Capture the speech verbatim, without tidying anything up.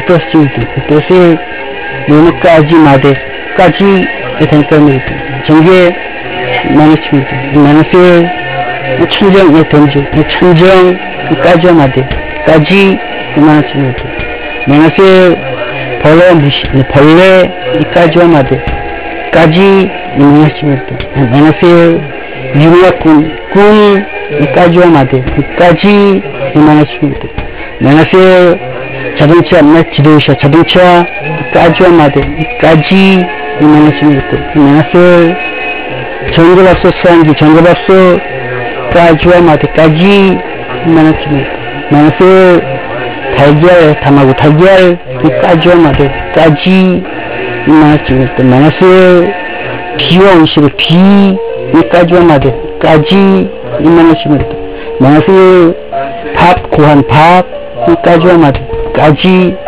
proximity. 그것을 뭐까지 마대 까지 대단감이 전개 많았습니다. 많았을 천정에 던져 천정까지 마대 까지 많았습니다. 많았을 벌레 무시 벌레까지 마대 까지 많았습니다. 많았을 유명군 군까지 마대 까지 많았습니다. 많았을 자동차, 지도차, 자동차까지 마대까지 많았습니다. 많았을 전기밥솥, 수환기, 전기밥솥까지 마대까지 많았습니다. 많았을 달걀, 담하고 달걀까지 마대까지 많았습니다. 많았을 비와 온실의 비까지 마대까지 많았습니다. 많았을 밥, 고한 밥까지 마대 까지